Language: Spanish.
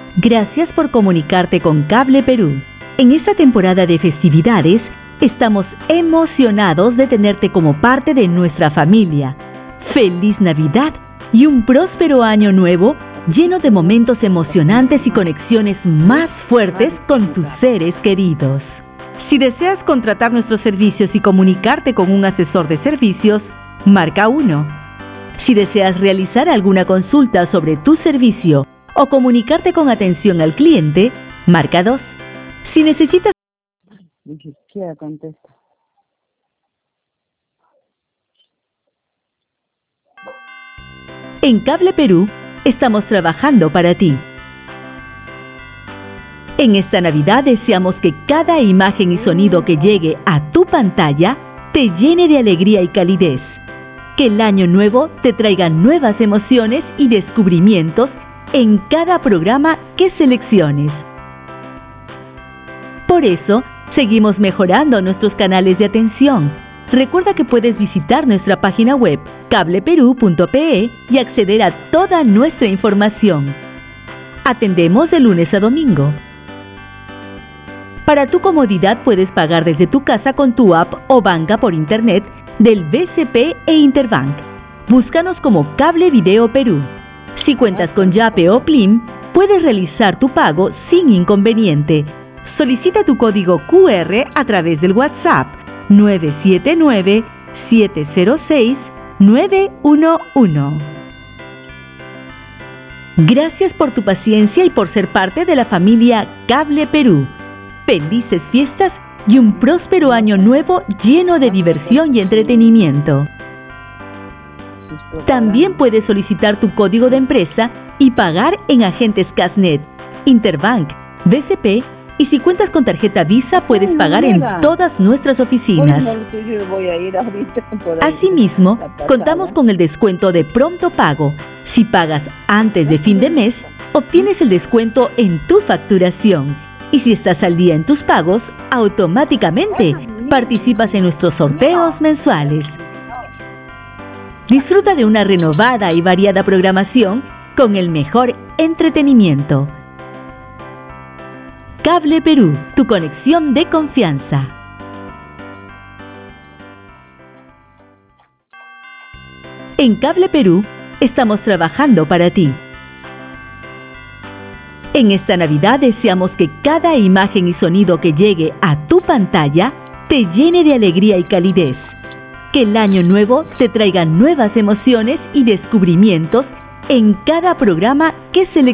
Gracias por comunicarte con Cable Perú. En esta temporada de festividades, estamos emocionados de tenerte como parte de nuestra familia. ¡Feliz Navidad y un próspero año nuevo lleno de momentos emocionantes y conexiones más fuertes con tus seres queridos! Si deseas contratar nuestros servicios y comunicarte con un asesor de servicios, marca 1. Si deseas realizar alguna consulta sobre tu servicio o comunicarte con atención al cliente, marca 2. Si necesitas... Ni siquiera contesta. En Cable Perú, estamos trabajando para ti. En esta Navidad deseamos que cada imagen y sonido que llegue a tu pantalla te llene de alegría y calidez. Que el año nuevo te traiga nuevas emociones y descubrimientos en cada programa que selecciones. Por eso, seguimos mejorando nuestros canales de atención. Recuerda que puedes visitar nuestra página web cableperú.pe y acceder a toda nuestra información. Atendemos de lunes a domingo. Para tu comodidad puedes pagar desde tu casa con tu app o banca por internet del BCP e Interbank. Búscanos como Cable Video Perú. Si cuentas con Yape o Plim, puedes realizar tu pago sin inconveniente. Solicita tu código QR a través del WhatsApp 979-706-911. Gracias por tu paciencia y por ser parte de la familia Cable Perú. Felices fiestas y un próspero año nuevo lleno de diversión y entretenimiento. También puedes solicitar tu código de empresa y pagar en agentes Casnet, Interbank, BCP, y si cuentas con tarjeta Visa puedes pagar en todas nuestras oficinas. Asimismo, contamos con el descuento de pronto pago. Si pagas antes de fin de mes, obtienes el descuento en tu facturación. Y si estás al día en tus pagos, automáticamente participas en nuestros sorteos mensuales. Disfruta de una renovada y variada programación con el mejor entretenimiento. Cable Perú, tu conexión de confianza. En Cable Perú, estamos trabajando para ti. En esta Navidad deseamos que cada imagen y sonido que llegue a tu pantalla te llene de alegría y calidez. Que el año nuevo te traiga nuevas emociones y descubrimientos en cada programa que selecciones.